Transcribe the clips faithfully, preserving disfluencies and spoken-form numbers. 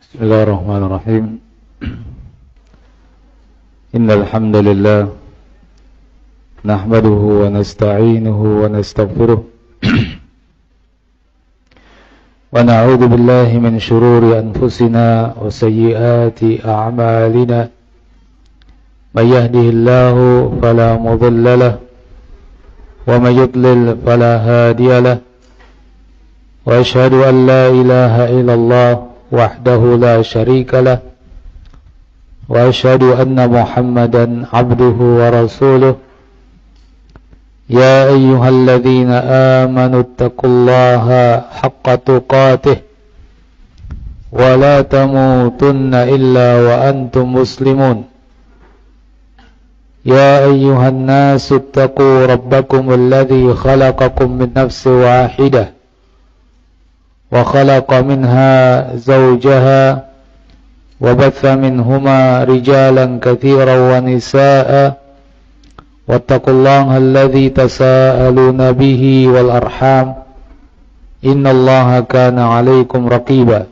Bismillahirrahmanirrahim. Innal hamdalillah nahmaduhu wa nasta'inuhu wa nastaghfiruh wa na'udzu billahi min shururi anfusina wa sayyiati a'malina. May yahdihillahu fala mudilla lahu wa may yudlil fala hadiya lahu. Wa asyhadu an la ilaha illallah wahdahu la syarika lah wa asyhadu anna Muhammadan abduhu wa rasuluh. Ya ayyuhalladzina amanu taqullaha haqqa tuqatih wa la tamutunna illa wa antum muslimun. Ya ayyuhan nasu taqu rabbakum alladzi khalaqakum min nafsin wahidah wa khalaqa minha zawjaha wa batha minhuma rijalan katsiran wa nisaa'a wattaqullaha alladzi tasaaluna bihi wal arham innallaha kana 'alaikum raqiba.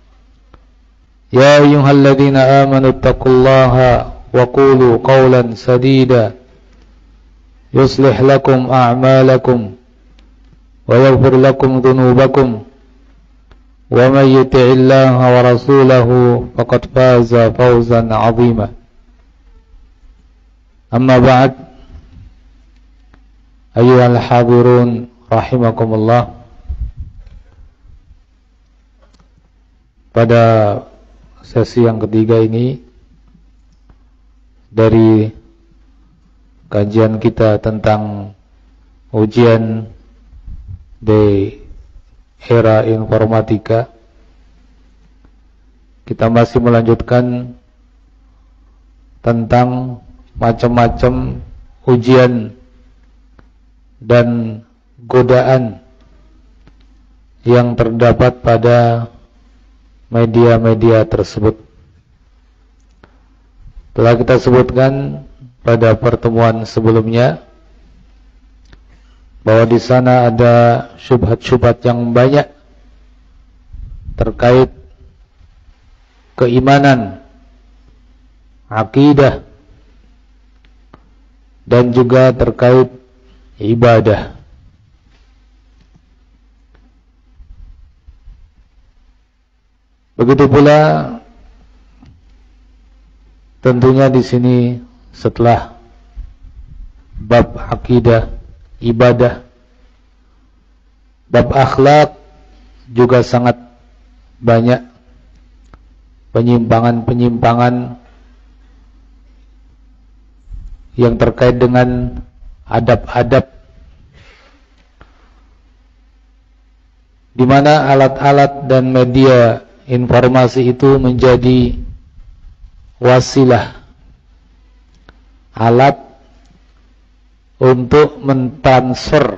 Ya ayyuhalladzina amanu taqullaha wa qulu qawlan sadida yuslih lakum a'malakum wa yaghfir lakum dhunubakum wa may yuti'illaha wa rasulahu faqad faza fawzan 'azima. Amma ba'd, ayyuhal hadirun rahimakumullah. Pada sesi yang ketiga ini dari kajian kita tentang ujian di era informatika, kita masih melanjutkan tentang macam-macam ujian dan godaan yang terdapat pada media-media tersebut. Telah kita sebutkan pada pertemuan sebelumnya bahwa di sana ada syubhat-syubhat yang banyak terkait keimanan, akidah, dan juga terkait ibadah. Begitu pula tentunya di sini setelah bab akidah, ibadah, bab akhlak juga sangat banyak penyimpangan-penyimpangan yang terkait dengan adab-adab, di mana alat-alat dan media informasi itu menjadi wasilah, alat untuk mentransfer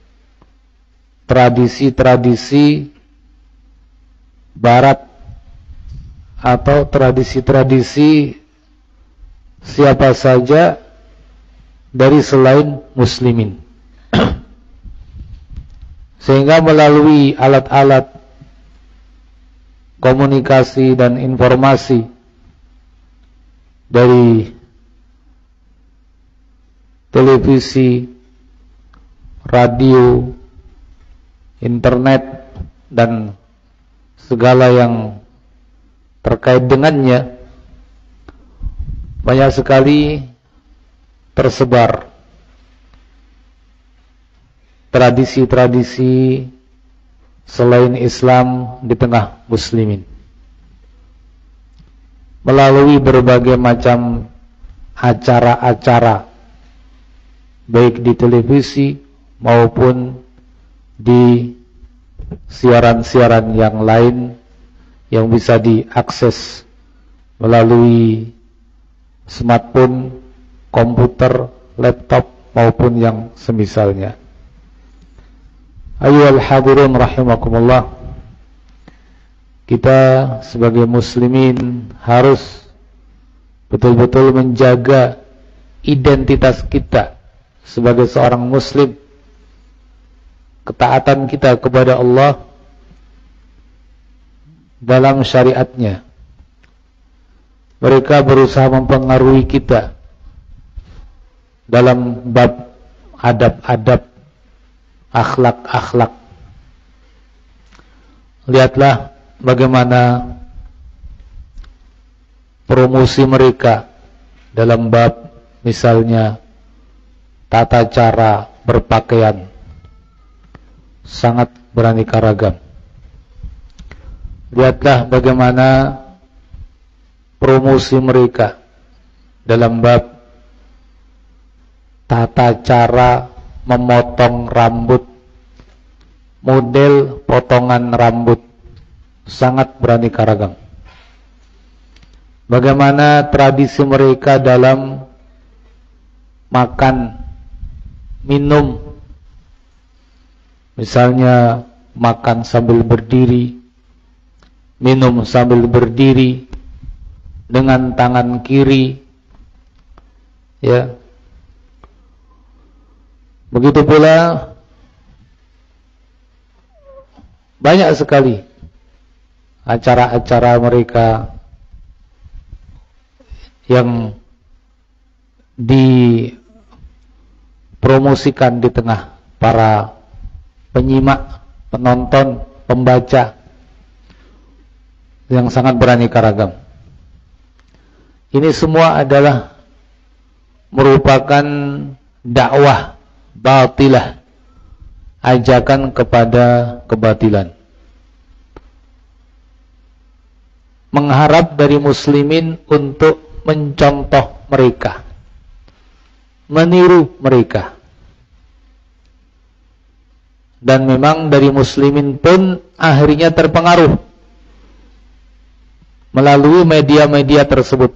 tradisi-tradisi barat atau tradisi-tradisi siapa saja dari selain muslimin. Sehingga melalui alat-alat komunikasi dan informasi dari televisi, radio, internet, dan segala yang terkait dengannya, banyak sekali tersebar tradisi-tradisi selain Islam di tengah muslimin melalui berbagai macam acara-acara, baik di televisi maupun di siaran-siaran yang lain yang bisa diakses melalui smartphone, komputer, laptop maupun yang semisalnya. Ayyuhal hadirun rahimakumullah, kita sebagai muslimin harus betul-betul menjaga identitas kita sebagai seorang muslim, ketaatan kita kepada Allah dalam syariatnya. Mereka berusaha mempengaruhi kita dalam bab adab-adab, akhlak-akhlak. Lihatlah bagaimana promosi mereka dalam bab misalnya tata cara berpakaian, sangat beraneka ragam. Lihatlah bagaimana promosi mereka dalam bab tata cara memotong rambut, model potongan rambut, sangat beraneka ragam. Bagaimana tradisi mereka dalam makan, minum, misalnya makan sambil berdiri, minum sambil berdiri dengan tangan kiri, ya. Begitu pula banyak sekali acara-acara mereka yang dipromosikan di tengah para penyimak, penonton, pembaca yang sangat beraneka ragam. Ini semua adalah merupakan dakwah batilah, ajakan kepada kebatilan, mengharap dari muslimin untuk mencontoh mereka, meniru mereka. Dan memang dari muslimin pun akhirnya terpengaruh melalui media-media tersebut.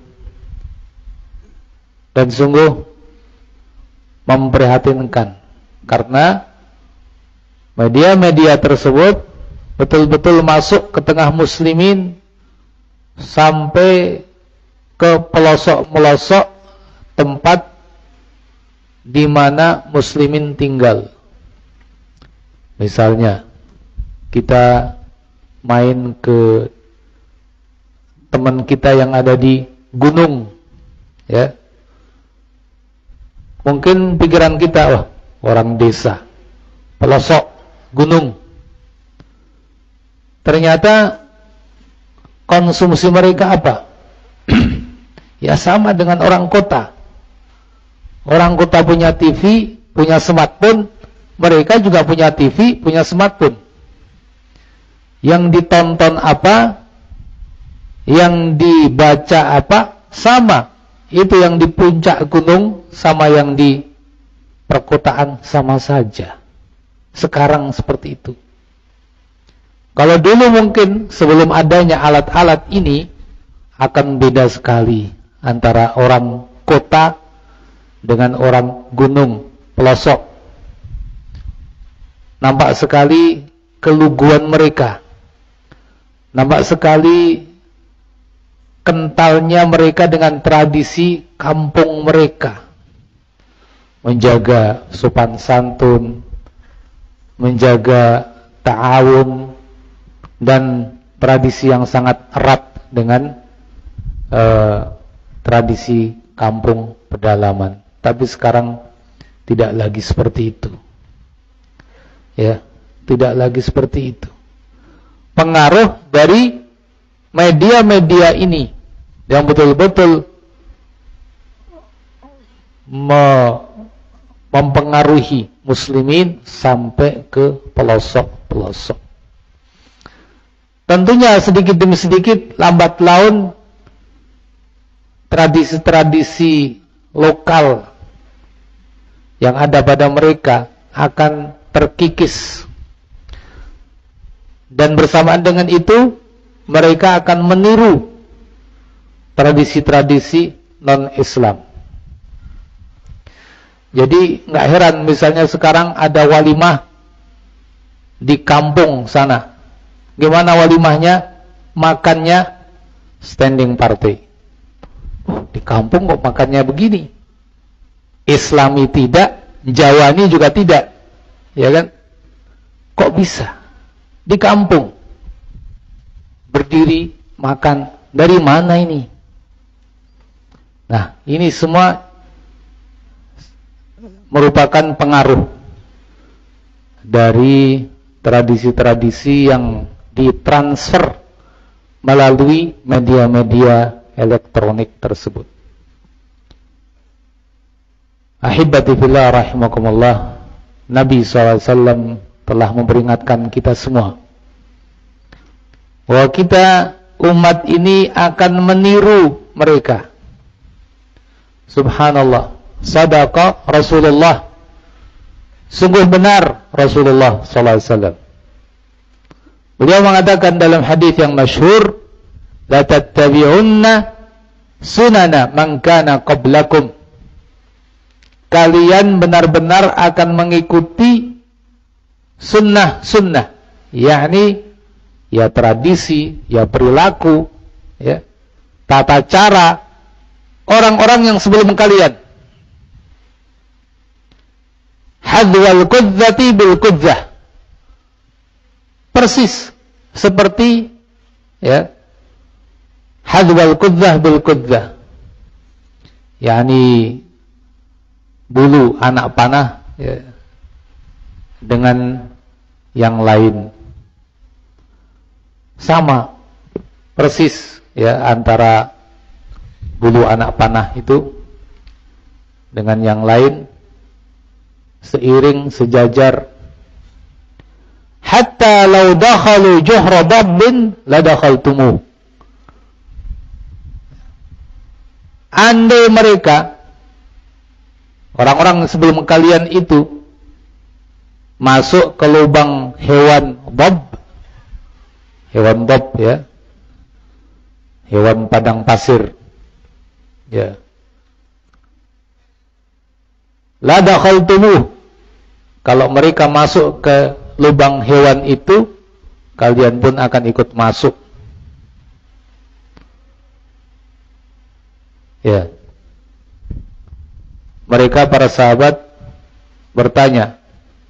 Dan sungguh memprihatinkan, karena media-media tersebut betul-betul masuk ke tengah muslimin sampai ke pelosok-pelosok tempat di mana muslimin tinggal. Misalnya kita main ke teman kita yang ada di gunung, ya. Mungkin pikiran kita, wah, orang desa, pelosok gunung. Ternyata konsumsi mereka apa? Ya sama dengan orang kota. Orang kota punya T V, punya smartphone, mereka juga punya T V, punya smartphone. Yang ditonton apa, yang dibaca apa, sama. Itu yang di puncak gunung sama yang di perkotaan sama saja. Sekarang seperti itu. Kalau dulu mungkin sebelum adanya alat-alat ini akan beda sekali antara orang kota dengan orang gunung, pelosok. Nampak sekali keluguan mereka. Nampak sekali kentalnya mereka dengan tradisi kampung mereka. Menjaga sopan santun, menjaga ta'awun, dan tradisi yang sangat erat dengan uh, tradisi kampung pedalaman. Tapi sekarang tidak lagi seperti itu. Ya, tidak lagi seperti itu. Pengaruh dari media-media ini yang betul-betul me mempengaruhi muslimin sampai ke pelosok-pelosok. Tentunya sedikit demi sedikit, lambat laun, tradisi-tradisi lokal yang ada pada mereka akan terkikis. Dan bersamaan dengan itu, mereka akan meniru tradisi-tradisi non-Islam. Jadi nggak heran misalnya sekarang ada walimah di kampung sana. Gimana walimahnya? Makannya standing party. Oh, di kampung kok makannya begini? Islami tidak, Jawani juga tidak. Ya kan? Kok bisa? Di kampung. Ber berdiri, makan. Dari mana ini? Nah, ini semua merupakan pengaruh dari tradisi-tradisi yang ditransfer melalui media-media elektronik tersebut. Ahibati fillah rahimakumullah, Nabi shallallahu alaihi wasallam telah memperingatkan kita semua bahwa kita umat ini akan meniru mereka. Subhanallah, sadaqa Rasulullah, sungguh benar Rasulullah sallallahu alaihi wasallam. Beliau mengatakan dalam hadis yang masyhur, la tattabi'unna sunana man kana qablakum. Kalian benar-benar akan mengikuti sunnah-sunnah, yakni ya tradisi, ya perilaku, ya tata cara orang-orang yang sebelum kalian. Hadwal qudzati bil qudzah, persis seperti ya hadwal qudzah bil qudzah, yakni bulu anak panah ya, dengan yang lain sama persis ya, antara bulu anak panah itu dengan yang lain seiring sejajar, hatta law dakhalu juhra dabbin la dakhaltumuh. Andai mereka orang-orang sebelum kalian itu masuk ke lubang hewan dab, hewan dab ya, hewan padang pasir ya, la dakhaltumuh. Kalau mereka masuk ke lubang hewan itu, kalian pun akan ikut masuk ya. Mereka para sahabat bertanya,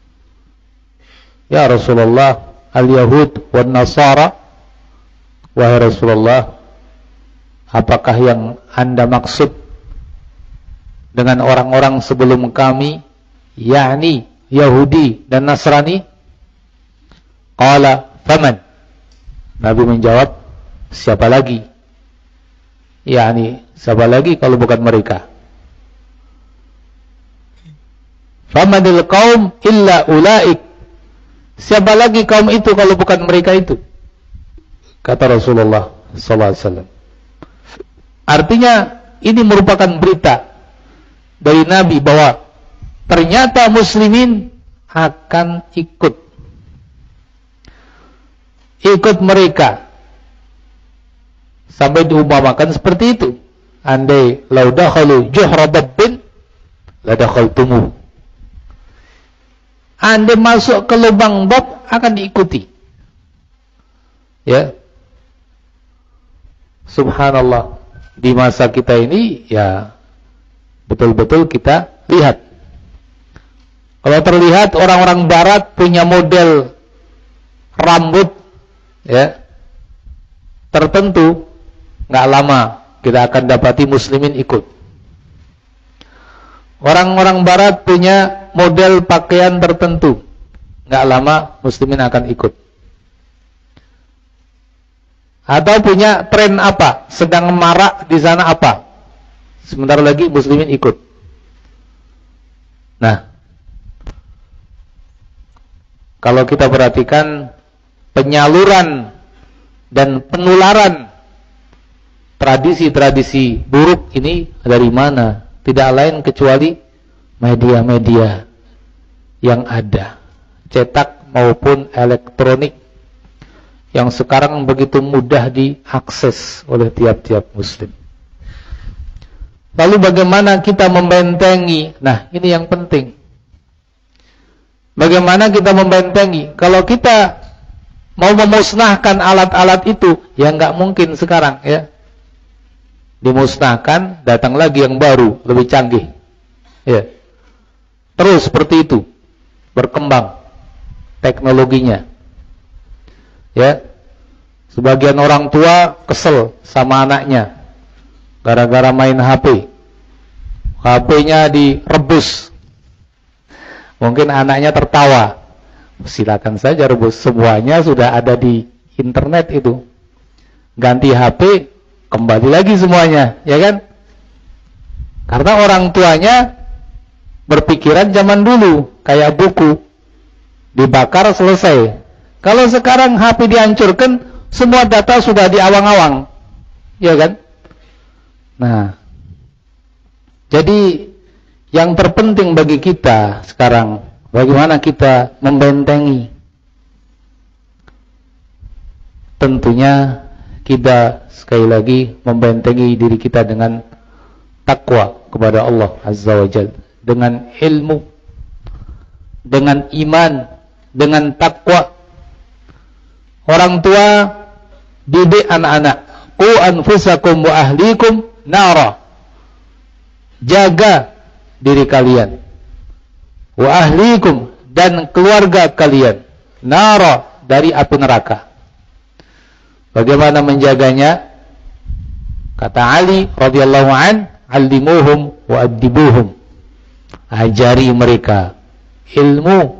ya Rasulullah, al-Yahud wan Nasara, wahai Rasulullah, apakah yang Anda maksud dengan orang-orang sebelum kami, yakni Yahudi dan Nasrani? Qala faman. Nabi menjawab, siapa lagi? Yakni siapa lagi kalau bukan mereka? Famanil qaum illa ulaik. Siapa lagi kaum itu kalau bukan mereka itu? Kata Rasulullah sallallahu alaihi wasallam. Artinya ini merupakan berita dari Nabi bahwa ternyata muslimin akan ikut ikut mereka, sampai diumpamakan seperti itu. Andai lau dakhalu juhra dabbin la dakhaltumuh. Andai masuk ke lubang bab akan diikuti. Ya. Subhanallah. Di masa kita ini ya betul-betul kita lihat. Kalau terlihat orang-orang barat punya model rambut ya tertentu, enggak lama kita akan dapati muslimin ikut. Orang-orang barat punya model pakaian tertentu, enggak lama muslimin akan ikut. Atau punya tren apa, sedang marak di sana apa, sebentar lagi muslimin ikut. Nah, kalau kita perhatikan penyaluran dan penularan tradisi-tradisi buruk ini dari mana? Tidak lain kecuali media-media yang ada, cetak maupun elektronik, yang sekarang begitu mudah diakses oleh tiap-tiap muslim. Lalu bagaimana kita membentengi? Nah, ini yang penting. Bagaimana kita membentengi? Kalau kita mau memusnahkan alat-alat itu, ya nggak mungkin sekarang ya. Dimusnahkan, datang lagi yang baru, lebih canggih. Ya. Terus seperti itu berkembang teknologinya. Ya. Sebagian orang tua kesel sama anaknya gara-gara main H P. H P-nya direbus. Mungkin anaknya tertawa. Silakan saja rebus, semuanya sudah ada di internet itu. Ganti H P, kembali lagi semuanya, ya kan? Karena orang tuanya berpikiran zaman dulu, kayak buku dibakar selesai. Kalau sekarang H P dihancurkan, semua data sudah diawang-awang, ya kan? Nah, jadi yang terpenting bagi kita sekarang, bagaimana kita membentengi. Tentunya kita sekali lagi membentengi diri kita dengan takwa kepada Allah Azza wa Jalla, dengan ilmu, dengan iman, dengan takwa. Orang tua didik anak-anak, qu anfusakum wa ahlikum nara. Jaga diri kalian, wa ahlikum, dan keluarga kalian, nara, dari api neraka. Bagaimana menjaganya? Kata Ali radhiyallahu an, allimuhum wa addibuhum. Ajari mereka ilmu,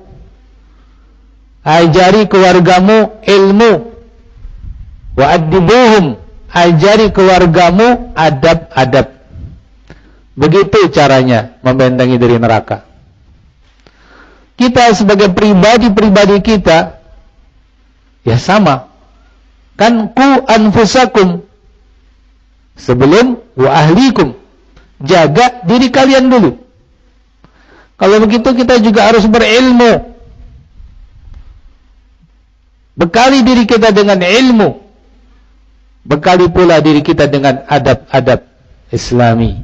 ajari keluargamu ilmu, wa addibuhum, ajari keluargamu adab-adab. Begitu caranya membentengi dari neraka. Kita sebagai pribadi-pribadi kita, ya sama. Kan ku anfusakum, sebelum wa ahlikum. Jaga diri kalian dulu. Kalau begitu kita juga harus berilmu. Bekali diri kita dengan ilmu. Bekali pula diri kita dengan adab-adab Islami.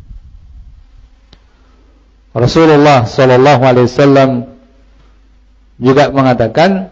Rasulullah sallallahu alaihi wasallam juga mengatakan,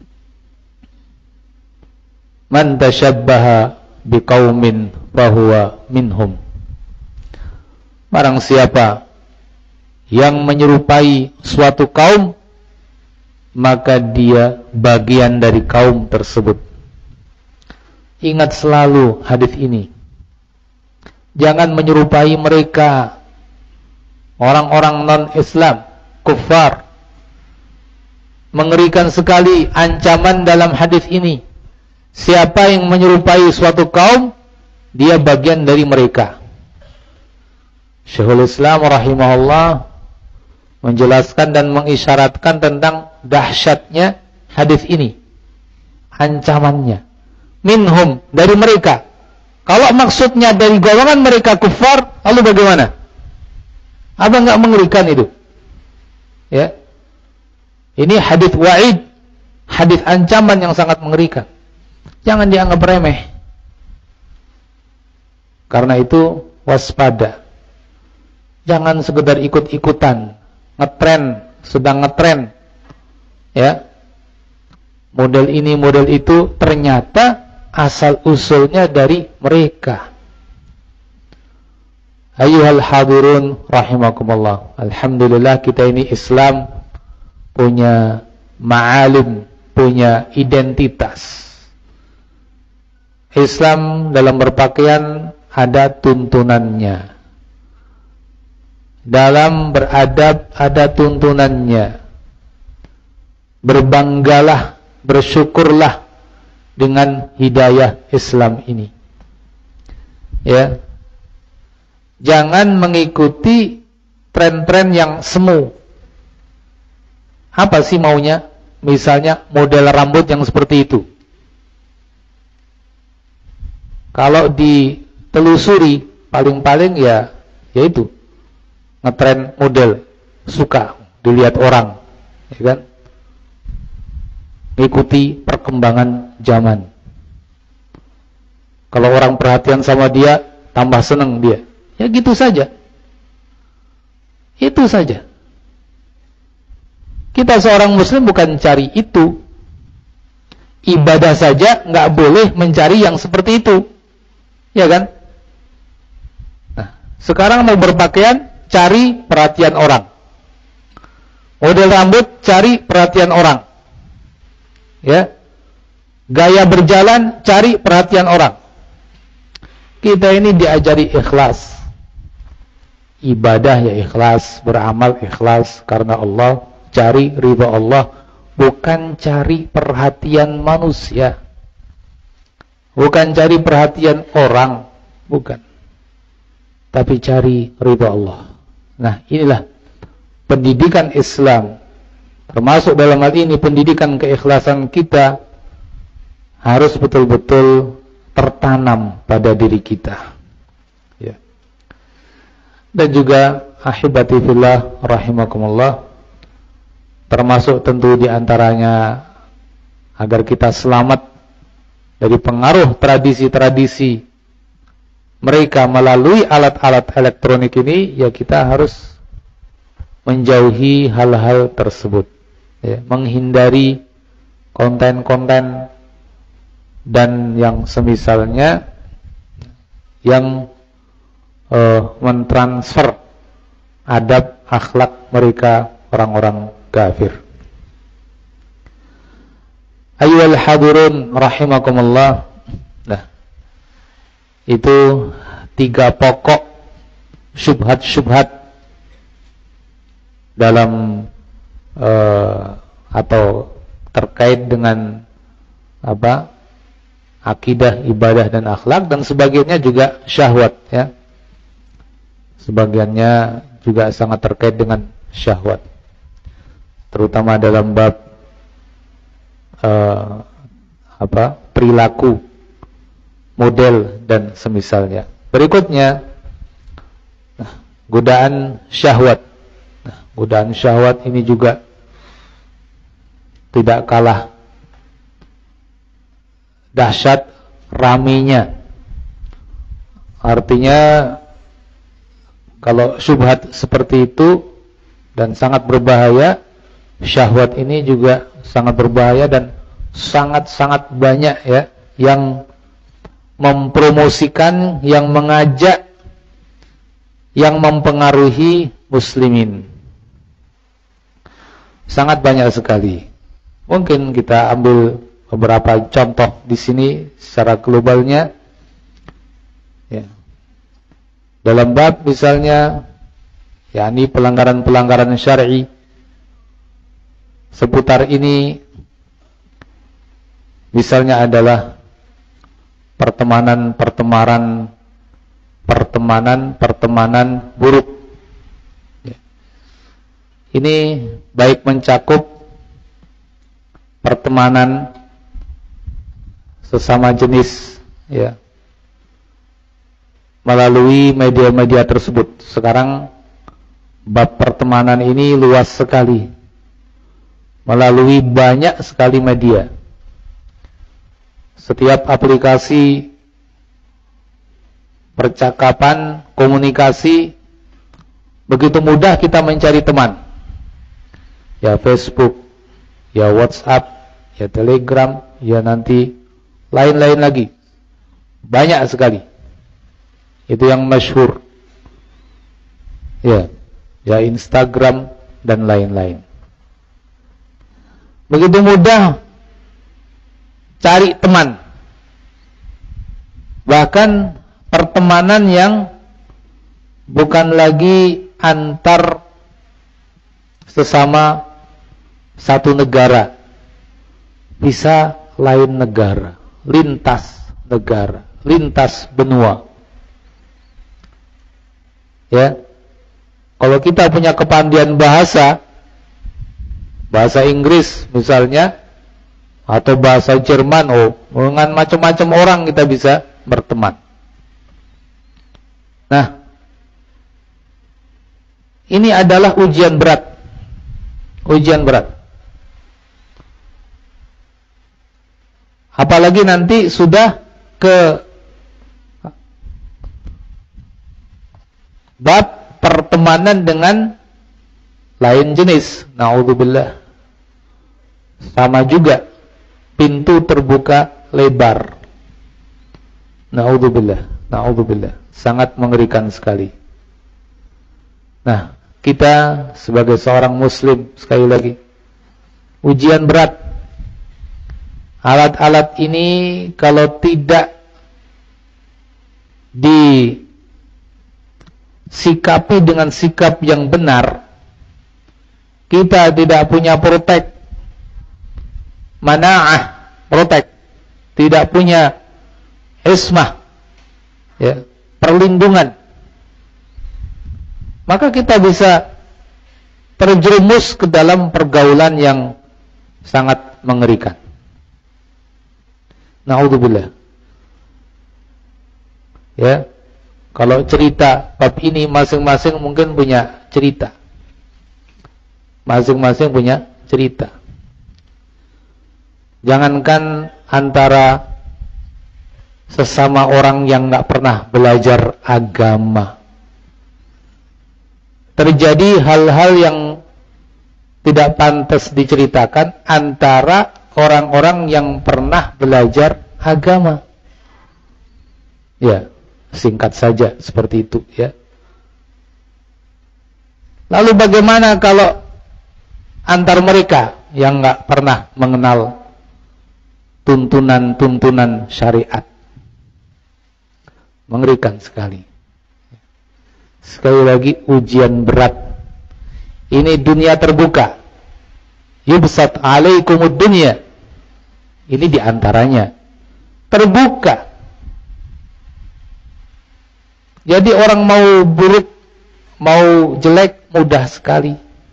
man tashabbaha biqaumin fahuwa minhum. Barang siapa yang menyerupai suatu kaum, maka dia bagian dari kaum tersebut. Ingat selalu hadis ini. Jangan menyerupai mereka, orang-orang non-Islam, kufar. Mengerikan sekali ancaman dalam hadis ini. Siapa yang menyerupai suatu kaum, dia bagian dari mereka. Syekhul Islam rahimahullah menjelaskan dan mengisyaratkan tentang dahsyatnya hadis ini, ancamannya. Minhum, dari mereka. Kalau maksudnya dari golongan mereka kufar, lalu bagaimana? Apa enggak mengerikan itu? Ya. Ini hadis wa'id, hadis ancaman yang sangat mengerikan. Jangan dianggap remeh. Karena itu waspada. Jangan sekedar ikut-ikutan, ngetren, sedang ngetren. Ya. Model ini, model itu, ternyata asal usulnya dari mereka. Ayyuhal hadirun rahimakumullah. Alhamdulillah kita ini Islam punya ma'alim, punya identitas. Islam dalam berpakaian ada tuntunannya. Dalam beradab ada tuntunannya. Berbanggalah, bersyukurlah dengan hidayah Islam ini. Ya. Jangan mengikuti tren-tren yang semu. Apa sih maunya? Misalnya model rambut yang seperti itu. Kalau ditelusuri, paling-paling ya yaitu ngetren model, suka dilihat orang, ya kan? Ikuti perkembangan zaman. Kalau orang perhatian sama dia, tambah senang dia. Ya gitu saja. Itu saja. Kita seorang muslim bukan cari itu. Ibadah saja nggak boleh mencari yang seperti itu. Ya kan? Nah, sekarang mau berpakaian, cari perhatian orang. Model rambut, cari perhatian orang. Ya. Gaya berjalan, cari perhatian orang. Kita ini diajari ikhlas. Ibadah ya ikhlas, beramal ikhlas karena Allah, cari ridha Allah, bukan cari perhatian manusia. Bukan cari perhatian orang, bukan. Tapi cari ridha Allah. Nah, inilah pendidikan Islam. Termasuk dalam hal ini pendidikan keikhlasan kita harus betul-betul tertanam pada diri kita. Ya. Dan juga ahibati fillah rahimakumullah, termasuk tentu diantaranya agar kita selamat dari pengaruh tradisi-tradisi mereka melalui alat-alat elektronik ini, ya kita harus menjauhi hal-hal tersebut, ya, menghindari konten-konten dan yang semisalnya yang uh, mentransfer adab akhlak mereka orang-orang kafir. Ayyuhal hadirun rahimakumullah. Nah, itu tiga pokok syubhat-syubhat dalam uh, atau terkait dengan apa? Akidah, ibadah dan akhlak, dan sebagiannya juga syahwat, ya. Sebagiannya juga sangat terkait dengan syahwat. Terutama dalam bab uh, apa? perilaku, model dan semisalnya. Berikutnya, nah, godaan syahwat. Nah, godaan syahwat ini juga tidak kalah dahsyat ramenya. Artinya kalau syubhat seperti itu dan sangat berbahaya, syahwat ini juga sangat berbahaya dan sangat-sangat banyak, ya, yang mempromosikan, yang mengajak, yang mempengaruhi muslimin. Sangat banyak sekali. Mungkin kita ambil beberapa contoh di sini secara globalnya, ya. Dalam bab misalnya, yakni pelanggaran-pelanggaran syar'i seputar ini, misalnya adalah pertemanan-pertemanan pertemanan-pertemanan buruk. Ya. Ini baik mencakup pertemanan sesama jenis, ya, melalui media-media tersebut. Sekarang bab pertemanan ini luas sekali, melalui banyak sekali media. Setiap aplikasi percakapan, komunikasi, begitu mudah kita mencari teman. Ya Facebook, ya WhatsApp, ya Telegram, ya nanti lain-lain lagi. Banyak sekali. Itu yang masyhur. Ya, ya Instagram dan lain-lain. Begitu mudah cari teman. Bahkan pertemanan yang bukan lagi antar sesama satu negara, bisa lain negara, lintas negara, lintas benua. Ya, kalau kita punya kepandaian bahasa, bahasa Inggris misalnya, atau bahasa Jerman, oh, dengan macam-macam orang kita bisa berteman. Nah, ini adalah ujian berat, ujian berat. Apalagi nanti sudah ke bab pertemanan dengan lain jenis. Na'udzubillah. Sama juga, pintu terbuka lebar. Na'udzubillah. Na'udzubillah. Sangat mengerikan sekali. Nah, kita sebagai seorang muslim, sekali lagi, ujian berat. Alat-alat ini kalau tidak disikapi dengan sikap yang benar, kita tidak punya protek, mana'ah, protek, tidak punya ismah, ya, perlindungan, maka kita bisa terjerumus ke dalam pergaulan yang sangat mengerikan. Na'udzubillah. Ya, kalau cerita bab ini masing-masing mungkin punya cerita. Masing-masing punya cerita. Jangankan antara sesama orang yang nggak pernah belajar agama, terjadi hal-hal yang tidak pantas diceritakan antara orang-orang yang pernah belajar agama. Ya, singkat saja seperti itu, ya. Lalu bagaimana kalau antar mereka yang nggak pernah mengenal tuntunan-tuntunan syariat? Mengerikan sekali. Sekali lagi ujian berat. Ini dunia terbuka. Yubsat alaikumud dunya. Ini diantaranya terbuka. Jadi orang mau buruk, mau jelek mudah sekali.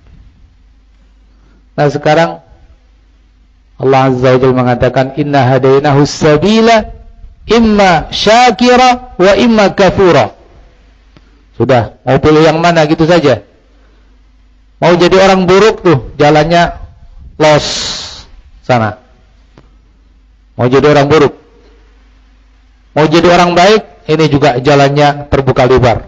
Nah sekarang Allah Azza wa Jalla mengatakan inna hadainahu sabila imma syakira wa imma kafura. Sudah, mau pilih yang mana gitu saja. Mau jadi orang buruk tuh jalannya los sana. Mau jadi orang buruk. Mau jadi orang baik, ini juga jalannya terbuka lebar.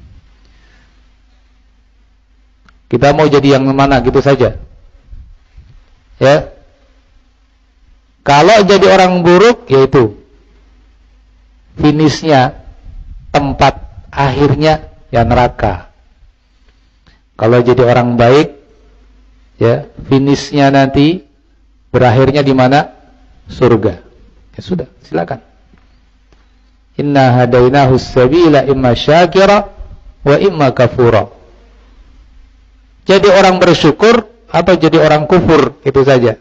Kita mau jadi yang mana gitu saja. Ya. Kalau jadi orang buruk, yaitu finishnya, tempat akhirnya ya neraka. Kalau jadi orang baik, ya finishnya nanti berakhirnya di mana? Surga. Ya sudah, silakan. Inna hadainahu sabila imma syakira wa imma kafura. Jadi orang bersyukur atau jadi orang kufur, itu saja.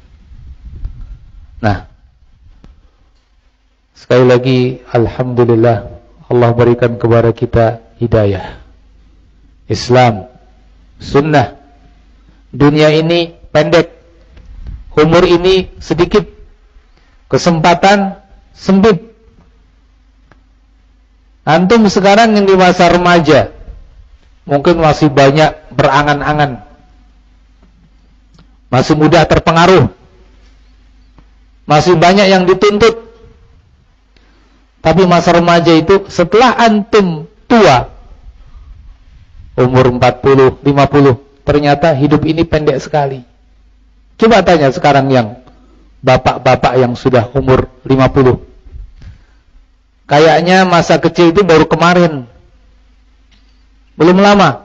Nah, sekali lagi alhamdulillah Allah berikan kepada kita hidayah, Islam, sunnah. Dunia ini pendek, umur ini sedikit, kesempatan sempit. Antum sekarang yang di masa remaja mungkin masih banyak berangan-angan, masih mudah terpengaruh, masih banyak yang dituntut. Tapi masa remaja itu setelah antum tua, umur empat puluh, lima puluh, ternyata hidup ini pendek sekali. Coba tanya sekarang yang bapak-bapak yang sudah umur lima puluh. Kayaknya masa kecil itu baru kemarin. Belum lama.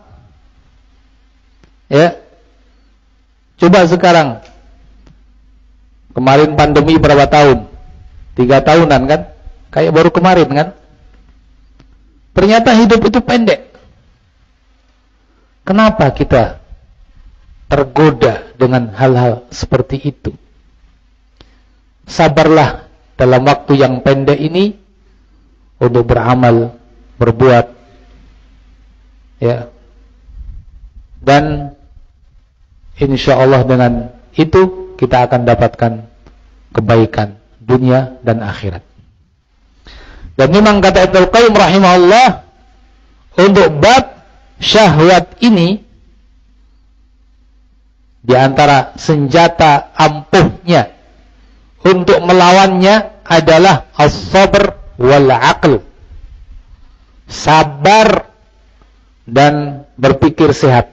Ya. Coba sekarang. Kemarin pandemi berapa tahun? Tiga tahunan kan? Kayak baru kemarin kan? Ternyata hidup itu pendek. Kenapa kita tergoda dengan hal-hal seperti itu? Sabarlah dalam waktu yang pendek ini untuk beramal, berbuat, ya, dan insya Allah dengan itu kita akan dapatkan kebaikan dunia dan akhirat. Dan memang kata Ibnu Qayyim rahimahullah, untuk bab syahwat ini, di antara senjata ampuhnya untuk melawannya adalah as-sabr wal aql, sabar dan berpikir sehat.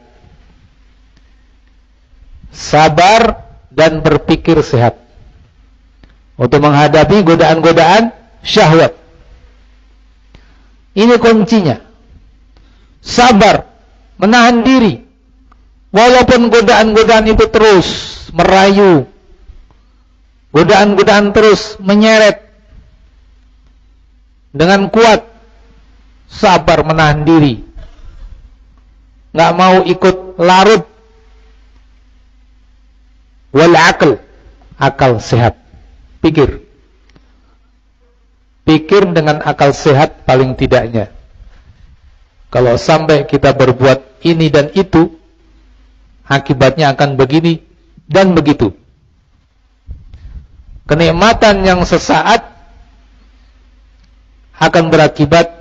Sabar dan berpikir sehat untuk menghadapi godaan-godaan syahwat. Ini kuncinya. Sabar, menahan diri walaupun godaan-godaan itu terus merayu, godaan-godaan terus menyeret, dengan kuat sabar menahan diri, nggak mau ikut larut. Wal aql, akal sehat, pikir pikir dengan akal sehat paling tidaknya. Kalau sampai kita berbuat ini dan itu, akibatnya akan begini dan begitu. Kenikmatan yang sesaat akan berakibat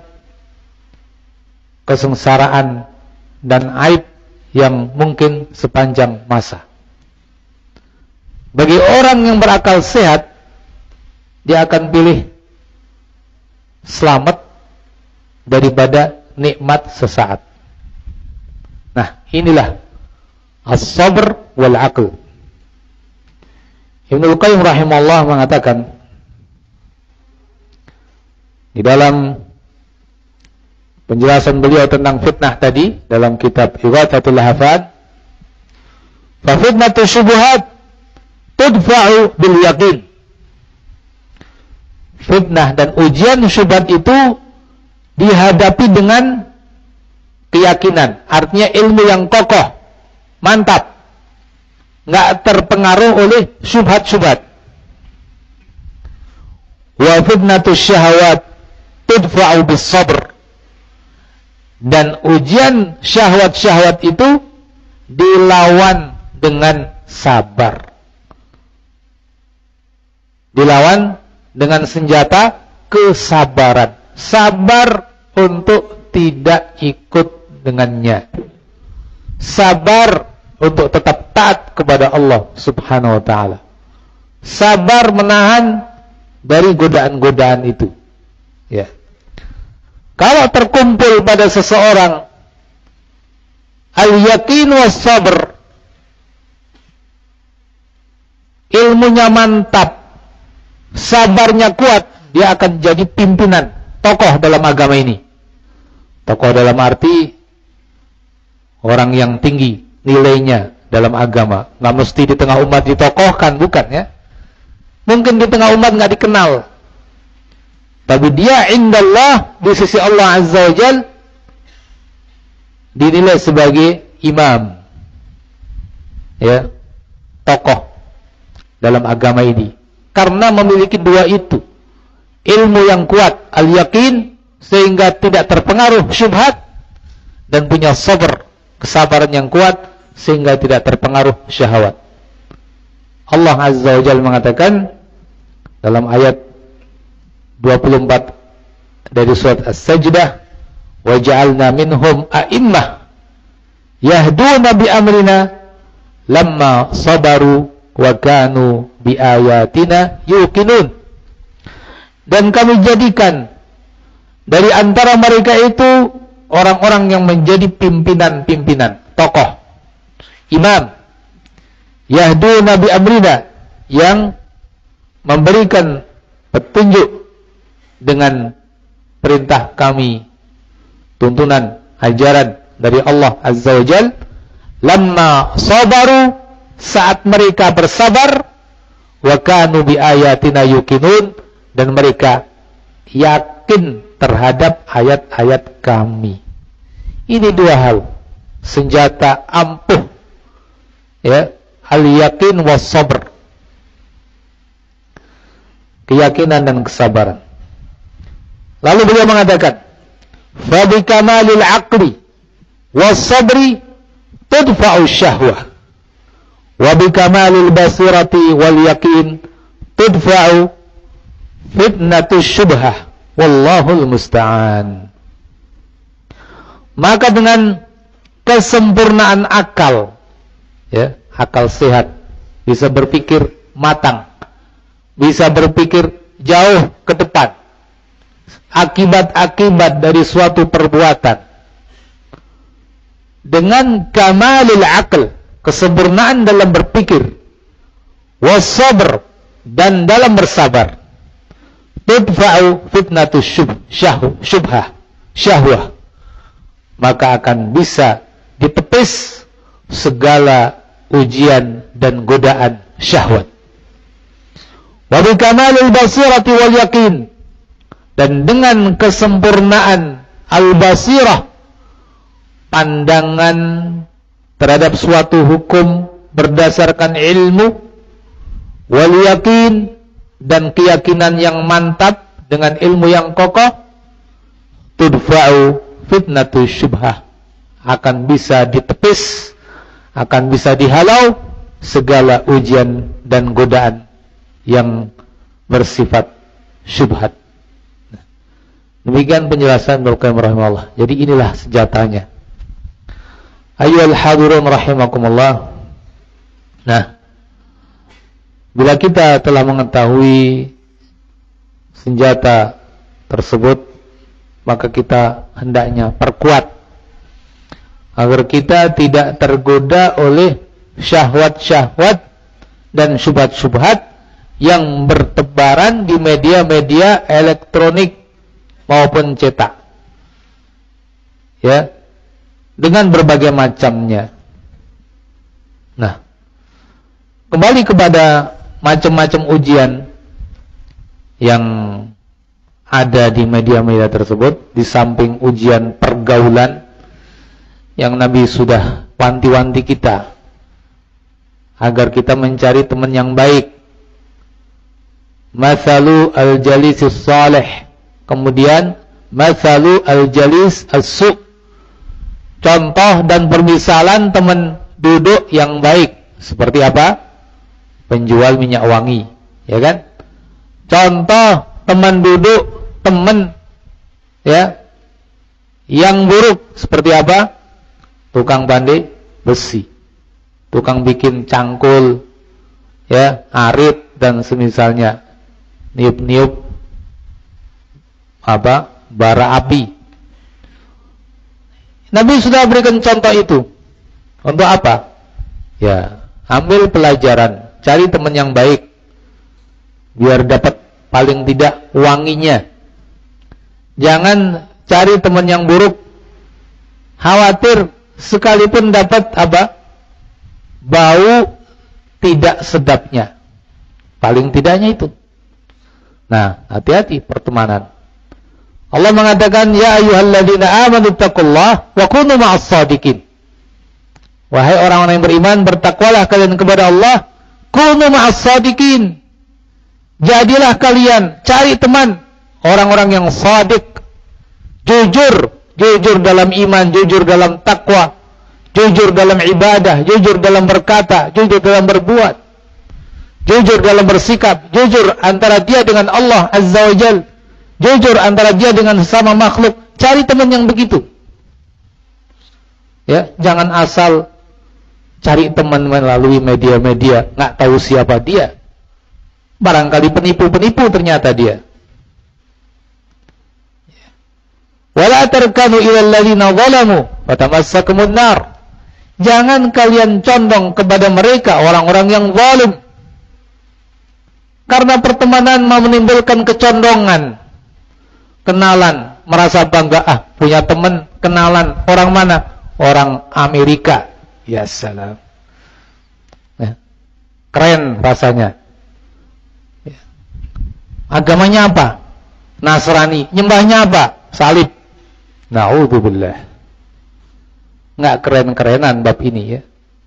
kesengsaraan dan aib yang mungkin sepanjang masa. Bagi orang yang berakal sehat, dia akan pilih selamat daripada nikmat sesaat. Nah, inilah as-sabr wal aql. Ibnu Qayyim rahimahullah mengatakan di dalam penjelasan beliau tentang fitnah tadi dalam kitab Ighathatul Lahafan, fa fitnatu syubhat tudfa'u bil yaqin. Fitnah dan ujian syubhat itu dihadapi dengan keyakinan, artinya ilmu yang kokoh, mantap, nggak terpengaruh oleh syubhat-syubhat. Wa fitnatu syahwat tudfa'u bis sabr. Dan ujian syahwat-syahwat itu dilawan dengan sabar. Dilawan dengan senjata kesabaran. Sabar untuk tidak ikut dengannya. Sabar untuk tetap taat kepada Allah Subhanahu wa ta'ala. Sabar menahan dari godaan-godaan itu. Ya. Kalau terkumpul pada seseorang al-yaqin was sabr, ilmunya mantap, sabarnya kuat, dia akan jadi pimpinan, tokoh dalam agama ini. Tokoh dalam arti orang yang tinggi nilainya dalam agama. Nggak mesti di tengah umat ditokohkan, bukan ya. Mungkin di tengah umat nggak dikenal, tapi dia indallah, di sisi Allah Azza wa Jal, dinilai sebagai imam, ya, tokoh dalam agama ini, karena memiliki dua itu, ilmu yang kuat, al-yaqin, sehingga tidak terpengaruh syubhat, dan punya sabar, kesabaran yang kuat, sehingga tidak terpengaruh syahwat. Allah Azza wa Jalla mengatakan dalam ayat dua puluh empat dari surat As-Sajdah, wa ja'alna minhum a'immah yahduna bi amrina lamma sabaru wa kanu bi ayatina yuqinun. Dan kami jadikan dari antara mereka itu orang-orang yang menjadi pimpinan-pimpinan, tokoh, imam, yahduna bi amrina, yang memberikan petunjuk dengan perintah kami, tuntunan, ajaran dari Allah Azza wa Jal. Lamma sabaru, saat mereka bersabar, wa kanu bi ayatina yuqinun, dan mereka yakin terhadap ayat-ayat kami. Ini dua hal, senjata ampuh, ya, al-yaqin was sabr, keyakinan dan kesabaran. Lalu beliau mengatakan, fa bi kamalil aqli was sabri tudfa'u syahwah, wa bi kamalil basirati wal yaqin tudfa'u fitnatu syubhah, wallahul musta'an. Maka dengan kesempurnaan akal, ya, akal sehat, bisa berpikir matang, bisa berpikir jauh ke depan, akibat-akibat dari suatu perbuatan. Dengan kamalil aql, kesempurnaan dalam berpikir, wasabr, dan dalam bersabar, tudfa'u fitnatu syub, syahw, syubhah, syahwah, maka akan bisa ditepis segala ujian dan godaan syahwat. Wa bi kamalil basirati wal yaqin, dan dengan kesempurnaan al-basirah, pandangan terhadap suatu hukum berdasarkan ilmu, wal yaqin, dan keyakinan yang mantap dengan ilmu yang kokoh, tudfa'u fitnatu syubhah, akan bisa ditepis, akan bisa dihalau segala ujian dan godaan yang bersifat syubhat. Demikian penjelasan Ibnu Qayyim rahimahullah. Jadi inilah senjatanya. Ayyuhal hadirun rahimakumullah. Nah, bila kita telah mengetahui senjata tersebut, maka kita hendaknya perkuat agar kita tidak tergoda oleh syahwat-syahwat dan syubhat-syubhat yang bertebaran di media-media elektronik maupun cetak, ya, dengan berbagai macamnya. Nah, kembali kepada macam-macam ujian yang ada di media-media tersebut, di samping ujian pergaulan yang Nabi sudah wanti-wanti kita agar kita mencari teman yang baik. Mathalu al-jalisis salih, kemudian mathalu al-jalis as-su', contoh dan permisalan teman duduk yang baik seperti apa? Penjual minyak wangi, ya kan? Contoh teman duduk, teman, ya, yang buruk seperti apa? Tukang pandai besi, tukang bikin cangkul, ya, arit dan semisalnya, niup-niup apa? Bara api. Nabi sudah berikan contoh itu. Untuk apa? Ya, ambil pelajaran, cari teman yang baik biar dapat paling tidak wanginya. Jangan cari teman yang buruk, khawatir sekalipun dapat apa? Bau tidak sedapnya. Paling tidaknya itu. Nah, hati-hati pertemanan. Allah mengatakan, ya ayyuhalladzina amanu taqullaha wa kunu ma'as shadiqin. Wahai orang-orang yang beriman, bertakwalah kalian kepada Allah, kunu ma'as shadiqin. Jadilah kalian, cari teman orang-orang yang shadiq, jujur, jujur dalam iman, jujur dalam takwa, jujur dalam ibadah, jujur dalam berkata, jujur dalam berbuat, jujur dalam bersikap, jujur antara dia dengan Allah Azza wa Jal, jujur antara dia dengan sesama makhluk. Cari teman yang begitu. Ya, jangan asal cari teman melalui media-media, nggak tahu siapa dia. Barangkali penipu-penipu ternyata dia. Wala tarkanu ilal ladzina zalamu fatamassakumun nar. Jangan kalian condong kepada mereka, orang-orang yang zalim. Karena pertemanan menimbulkan kecondongan. Kenalan, merasa bangga, ah punya teman, kenalan. Orang mana? Orang Amerika. Ya salam. Ya. Keren rasanya. Ya. Agamanya apa? Nasrani. Nyembahnya apa? Salib. Na'udzubillah. Nggak keren-kerenan bab ini, ya.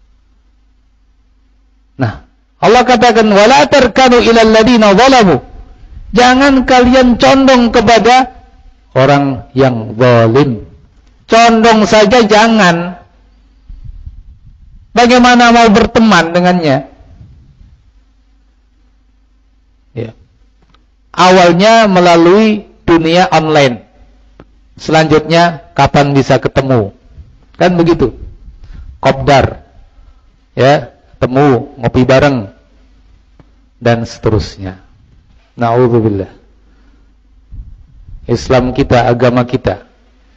Nah, Allah katakan wala tarkanu ilal ladzina zalamu. Jangan kalian condong kepada orang yang zalim. Condong saja jangan. Bagaimana mau berteman dengannya? Ya. Awalnya melalui dunia online. Selanjutnya kapan bisa ketemu? Kan begitu. Kopdar. Ya, temu, ngopi bareng dan seterusnya. Na'udzubillah. Islam kita, agama kita,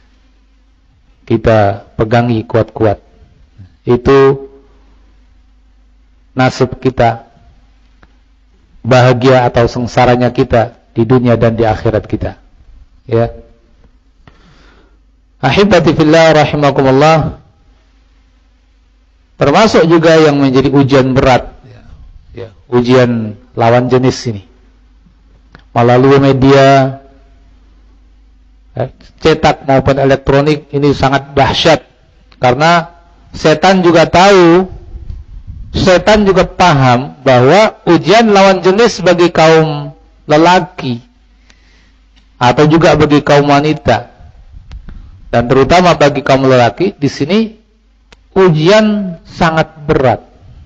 kita pegangi kuat-kuat. Itu nasib kita, bahagia atau sengsaranya kita di dunia dan di akhirat kita. Ya. Ahibati fillah rahimakumullah. Termasuk juga yang menjadi ujian berat, ya, ya, ujian lawan jenis ini. melalui media cetak maupun elektronik ini sangat dahsyat, karena setan juga tahu, setan juga paham bahwa ujian lawan jenis bagi kaum lelaki atau juga bagi kaum wanita, dan terutama bagi kaum lelaki di sini ujian sangat berat.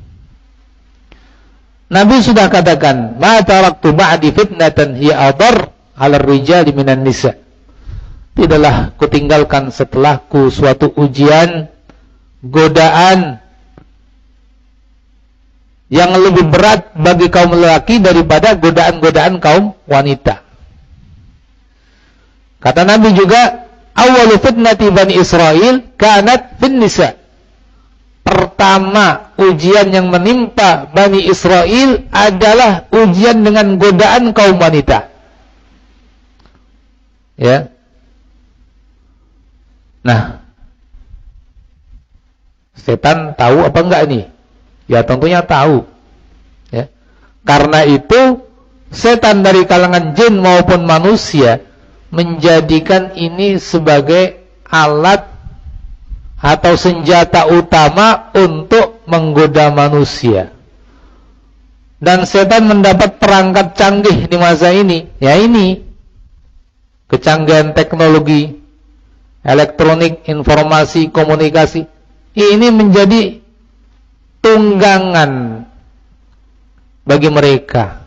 Nabi sudah katakan, "Ma taraktu ba'di fitnatan hiya adar 'ala ar-rijali minan nisa." Tidaklah kutinggalkan setelahku suatu ujian, godaan yang lebih berat bagi kaum lelaki daripada godaan-godaan kaum wanita. Kata Nabi juga, "Awwalu fitnati Bani Israel kanat fin nisa." Pertama ujian yang menimpa Bani Israel adalah ujian dengan godaan kaum wanita. Ya. Nah, setan tahu apa enggak ini? Ya tentunya tahu. Ya. Karena itu setan dari kalangan jin maupun manusia menjadikan ini sebagai alat atau senjata utama untuk menggoda manusia. Dan setan mendapat perangkat canggih di masa ini, ya ini kecanggihan teknologi elektronik, informasi, komunikasi, ini menjadi tunggangan bagi mereka,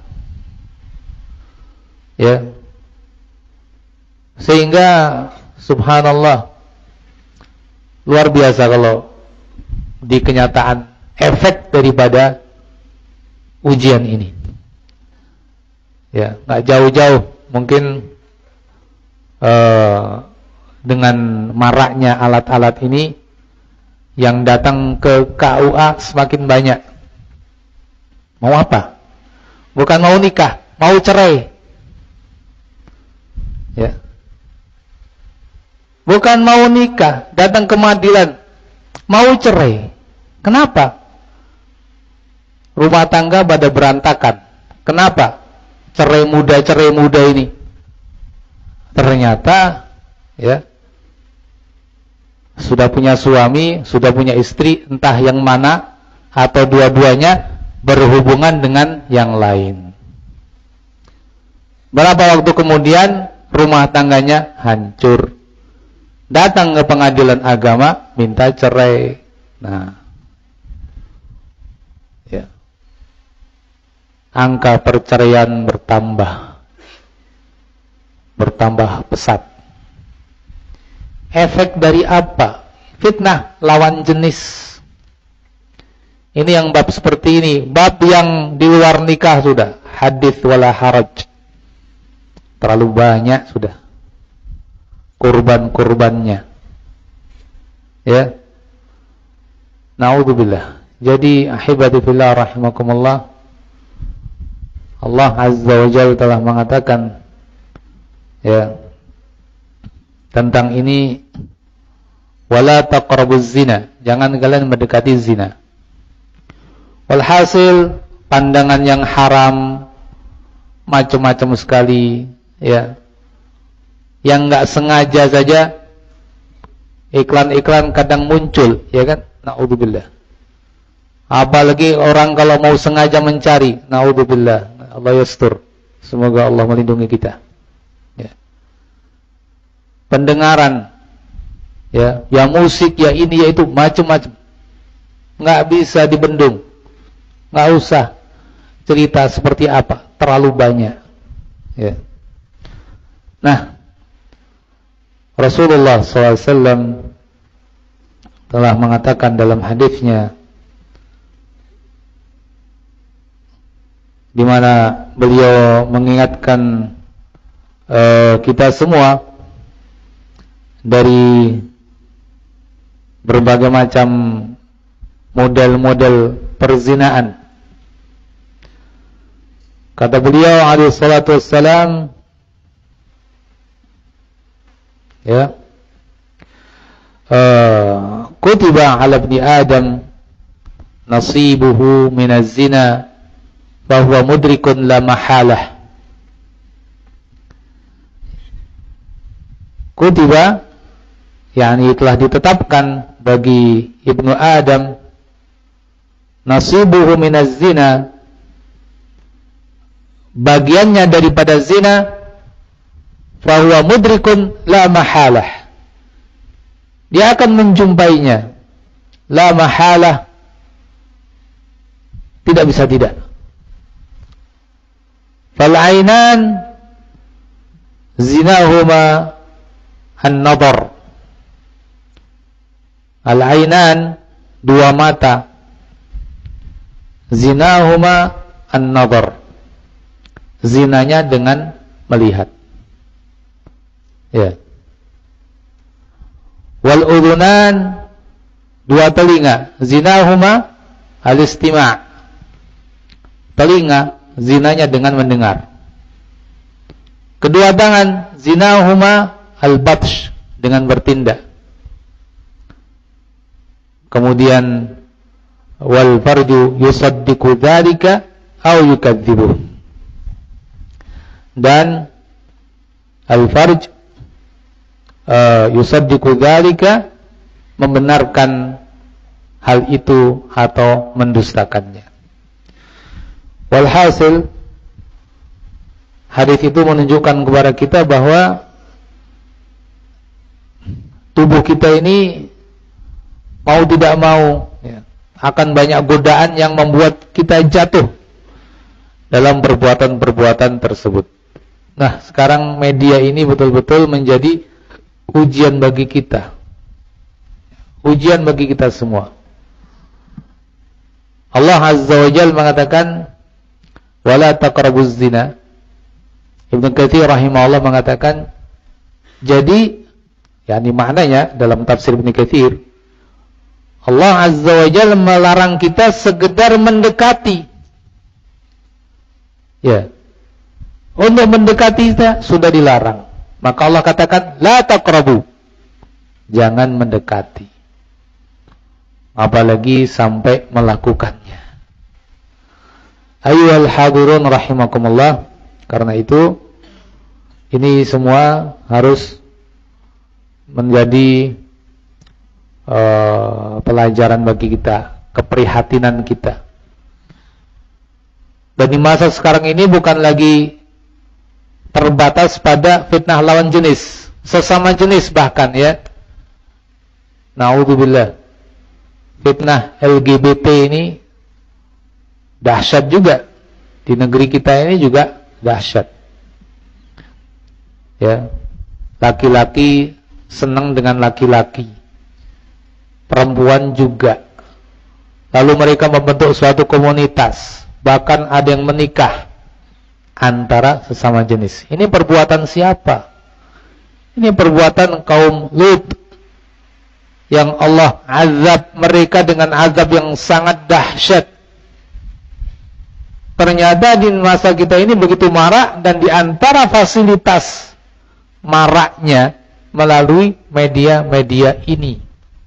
ya, sehingga subhanallah luar biasa kalau di kenyataan efek daripada ujian ini, ya, nggak jauh-jauh mungkin uh, dengan maraknya alat-alat ini yang datang ke K U A semakin banyak. Mau apa? Bukan mau nikah, mau cerai. Ya. Bukan mau nikah, datang ke pengadilan, mau cerai. Kenapa? Rumah tangga pada berantakan. Kenapa? Cerai muda, cerai muda ini. Ternyata, ya, sudah punya suami, sudah punya istri, entah yang mana atau dua-duanya berhubungan dengan yang lain. Berapa waktu kemudian rumah tangganya hancur. Datang ke pengadilan agama minta cerai. Nah, ya, angka perceraian bertambah, bertambah pesat. Efek dari apa? Fitnah lawan jenis. Ini yang bab seperti ini, bab yang di luar nikah sudah, hadits wala haraj. Terlalu banyak sudah kurban-kurbannya. Ya. Na'udzubillah. Jadi ahibati fillah rahimakumullah, Allah Azza wa Jalla telah mengatakan, ya, tentang ini, wala taqrabuz zina, jangan kalian mendekati zina. Walhasil pandangan yang haram macam-macam sekali, ya, yang nggak sengaja saja iklan-iklan kadang muncul, ya kan? Naudzubillah. Apalagi orang kalau mau sengaja mencari, naudzubillah. Allah yastur. Semoga Allah melindungi kita. Pendengaran, ya, ya musik, ya ini, ya itu, macam-macam, nggak bisa dibendung, nggak usah cerita seperti apa, terlalu banyak, ya. Nah, Rasulullah shallallahu alaihi wasallam telah mengatakan dalam hadisnya, di mana beliau mengingatkan uh, kita semua dari berbagai macam model-model perzinaan. Kata beliau alaihi salatu wassalam, ya, uh, kutiba ala ibni Adam nasibuhu minaz zina fahuwa mudrikun la mahalah. kutiba, yakni telah ditetapkan bagi ibnu Adam nasibuhu minaz zina, bagiannya daripada zina, fahuwa mudrikun la mahalah, dia akan menjumpainya, la mahalah, tidak bisa tidak. Fal ainan zinahuma an-nadar, al-ainan dua mata, zinahuma an-nadar, zinanya dengan melihat. Ya. Wal udhunan, dua telinga, zinahuma al-istima', telinga zinanya dengan mendengar. Kedua tangan, zinahuma al-batsh, dengan bertindak. Kemudian wal farju yusaddiqu dzalika aw yukadzibuh, dan al-farj uh, yusaddiqu dzalika, membenarkan hal itu atau mendustakannya. Walhasil, hadis itu menunjukkan kepada kita bahwa tubuh kita ini mau tidak mau ya, akan banyak godaan yang membuat kita jatuh dalam perbuatan-perbuatan tersebut. Nah, sekarang media ini betul-betul menjadi ujian bagi kita, ujian bagi kita semua. Allah Azza wa Jalla mengatakan wala taqrabuz zina. Ibnu Katsir rahimahullah mengatakan, jadi yakni maknanya dalam tafsir Ibnu Katsir, Allah Azza wa Jalla melarang kita sekedar mendekati. Ya. Untuk mendekati kita sudah dilarang. Maka Allah katakan la taqrabu, jangan mendekati. Apalagi sampai melakukannya. Ayyuhal hadirun rahimakumullah. Karena itu ini semua harus menjadi uh, pelajaran bagi kita, keprihatinan kita. Dan di masa sekarang ini bukan lagi terbatas pada fitnah lawan jenis, sesama jenis bahkan ya. Na'udzubillah. Fitnah L G B T ini dahsyat juga. Di negeri kita ini juga dahsyat. Ya. Laki-laki senang dengan laki-laki. Perempuan juga. Lalu mereka membentuk suatu komunitas. Bahkan ada yang menikah antara sesama jenis. Ini perbuatan siapa? Ini perbuatan kaum Lut, yang Allah azab mereka dengan azab yang sangat dahsyat. Ternyata di masa kita ini begitu marak, dan di antara fasilitas maraknya melalui media-media ini.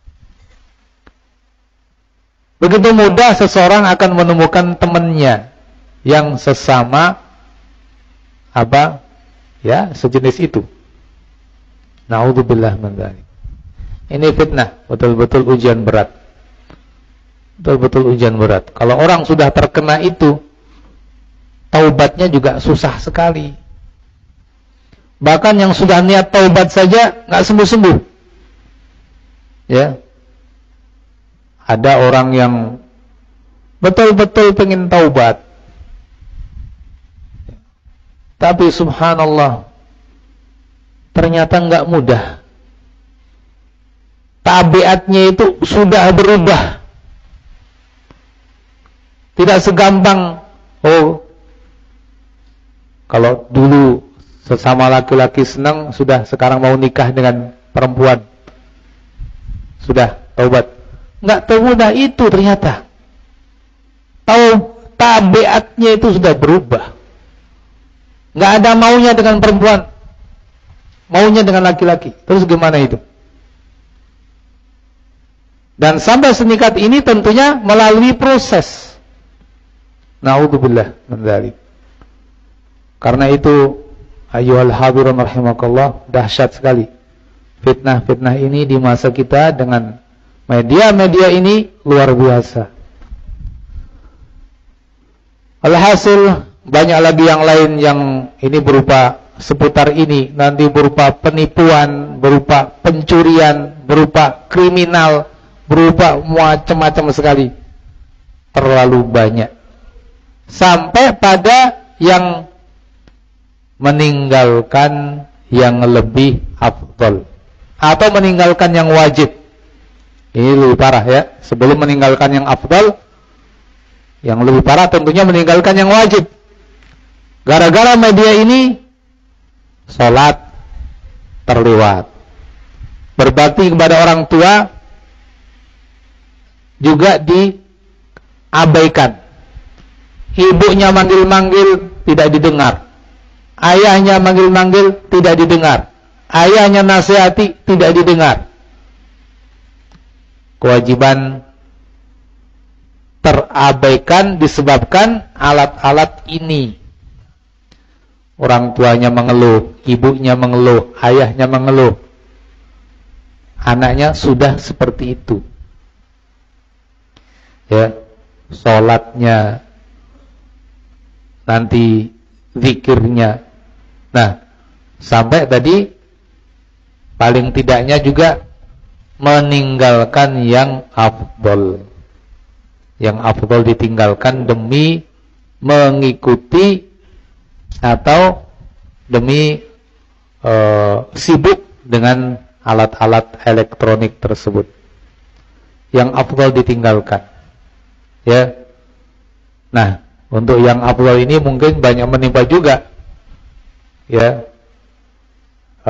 Begitu mudah seseorang akan menemukan temannya yang sesama apa? Ya, sejenis itu. Na'udzubillah min dzalik. Ini fitnah, betul-betul ujian berat. Betul-betul ujian berat. Kalau orang sudah terkena itu, taubatnya juga susah sekali. Bahkan yang sudah niat taubat saja nggak sembuh-sembuh. Ya. Ada orang yang betul-betul pengen taubat, tapi subhanallah, ternyata nggak mudah. Tabiatnya itu sudah berubah. Tidak segampang, oh, kalau dulu sesama laki-laki senang, sudah sekarang mau nikah dengan perempuan, sudah taubat. Nggak semudah itu ternyata. Tahu, tabiatnya itu sudah berubah. Nggak ada maunya dengan perempuan, maunya dengan laki-laki. Terus gimana itu? Dan sampai senikat ini tentunya melalui proses. Na'udzubillah min dzalik. Karena itu, ayyuhal hadirun rahimakallah, dahsyat sekali fitnah-fitnah ini di masa kita dengan media-media ini luar biasa. Alhasil banyak lagi yang lain yang ini berupa seputar ini, nanti berupa penipuan, berupa pencurian, berupa kriminal, berupa macam-macam sekali. Terlalu banyak. Sampai pada yang meninggalkan yang lebih afdal atau meninggalkan yang wajib. Ini lebih parah ya. Sebelum meninggalkan yang afdal, yang lebih parah tentunya meninggalkan yang wajib. Gara-gara media ini, sholat terlewat, berbakti kepada orang tua juga diabaikan. Ibunya manggil-manggil tidak didengar, ayahnya manggil-manggil tidak didengar, ayahnya nasihati tidak didengar. Kewajiban terabaikan disebabkan alat-alat ini. Orang tuanya mengeluh, ibunya mengeluh, ayahnya mengeluh, anaknya sudah seperti itu. Ya, sholatnya, nanti zikirnya. Nah, sampai tadi paling tidaknya juga meninggalkan yang afdol. Yang afdol ditinggalkan demi mengikuti atau demi e, sibuk dengan alat-alat elektronik tersebut. Yang afdal ditinggalkan. Ya. Nah, untuk yang afdal ini mungkin banyak menimpa juga. Ya. E,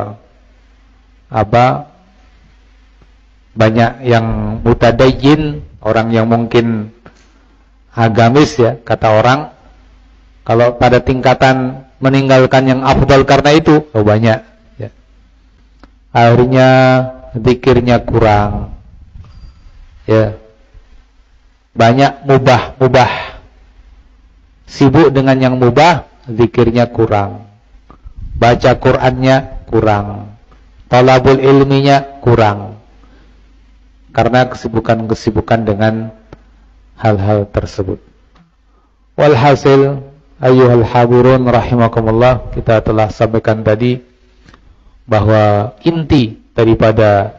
apa? Banyak yang mutadayyin, orang yang mungkin agamis ya, kata orang. Kalau pada tingkatan meninggalkan yang afdal karena itu, oh banyak ya. Akhirnya zikirnya kurang. Ya. Banyak mubah-mubah. Sibuk dengan yang mubah, zikirnya kurang. Baca Qur'annya kurang. Talabul ilminya kurang. Karena kesibukan-kesibukan dengan hal-hal tersebut. Walhasil, ayyuhal hadirun rahimakumullah, kita telah sampaikan tadi bahwa inti daripada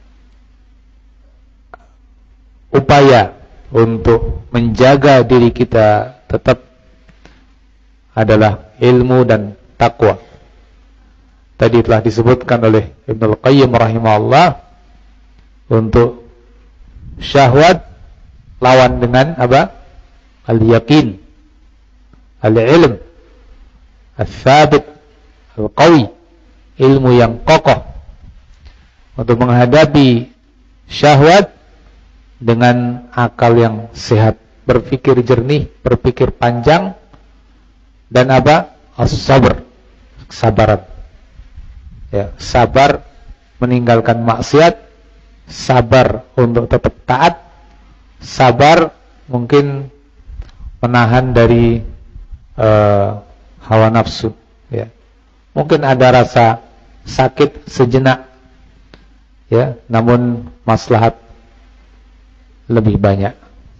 upaya untuk menjaga diri kita tetap adalah ilmu dan takwa. Tadi telah disebutkan oleh Ibnul Qayyim rahimahullah, untuk syahwat lawan dengan apa? Al-yaqin, al-ilm, al-thabit, al-qawi, ilmu yang kokoh. Untuk menghadapi syahwat dengan akal yang sehat, berpikir jernih, berpikir panjang, dan apa? As-sabr, kesabaran. Ya, sabar meninggalkan maksiat, sabar untuk tetap taat, sabar mungkin menahan dari uh, hawa nafsu. Ya, mungkin ada rasa sakit sejenak, ya, namun maslahat lebih banyak.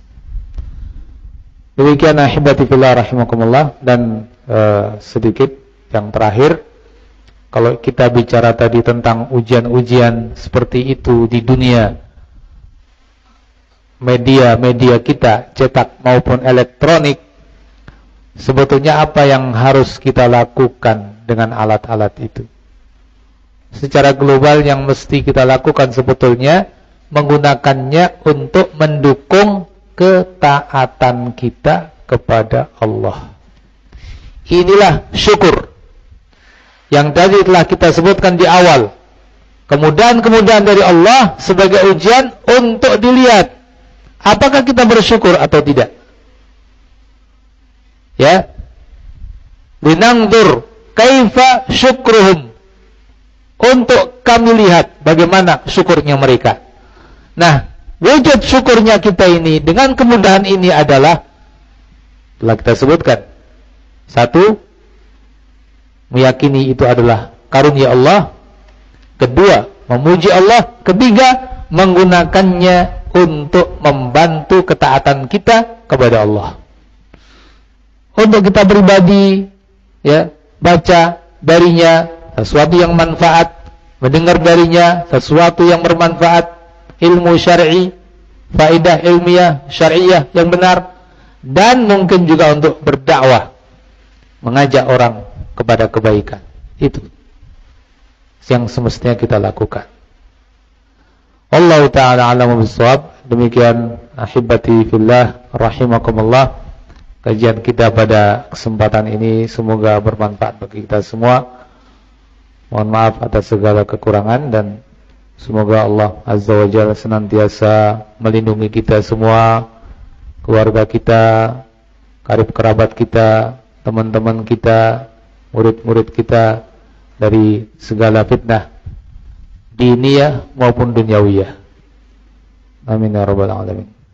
Demikian ahibati fillah rahimakumullah. Dan uh, sedikit yang terakhir, kalau kita bicara tadi tentang ujian-ujian seperti itu di dunia, media-media kita, cetak maupun elektronik, sebetulnya apa yang harus kita lakukan dengan alat-alat itu? Secara global yang mesti kita lakukan sebetulnya menggunakannya untuk mendukung ketaatan kita kepada Allah. Inilah syukur yang tadi telah kita sebutkan di awal. Kemudahan-kemudahan dari Allah sebagai ujian untuk dilihat apakah kita bersyukur atau tidak. Ya. Linanzur kaifa syukruhum. Untuk kami lihat bagaimana syukurnya mereka. Nah, wujud syukurnya kita ini dengan kemudahan ini adalah telah kita sebutkan. Satu, meyakini itu adalah karunia Allah. Kedua, memuji Allah. Ketiga, menggunakannya untuk membantu ketaatan kita kepada Allah. Untuk kita pribadi, ya, baca darinya sesuatu yang manfaat, mendengar darinya sesuatu yang bermanfaat, ilmu syar'i, faedah ilmiah, syariah yang benar, dan mungkin juga untuk berdakwah, mengajak orang kepada kebaikan. Itu yang semestinya kita lakukan. Allah Ta'ala a'lamu bissawab. Demikian ahibati fillah rahimakumullah, kajian kita pada kesempatan ini semoga bermanfaat bagi kita semua. Mohon maaf atas segala kekurangan, dan semoga Allah Azza wa Jalla senantiasa melindungi kita semua, keluarga kita, karib kerabat kita, teman-teman kita, murid-murid kita dari segala fitnah diniyah maupun dunyawiyah. Amin ya rabbal alamin.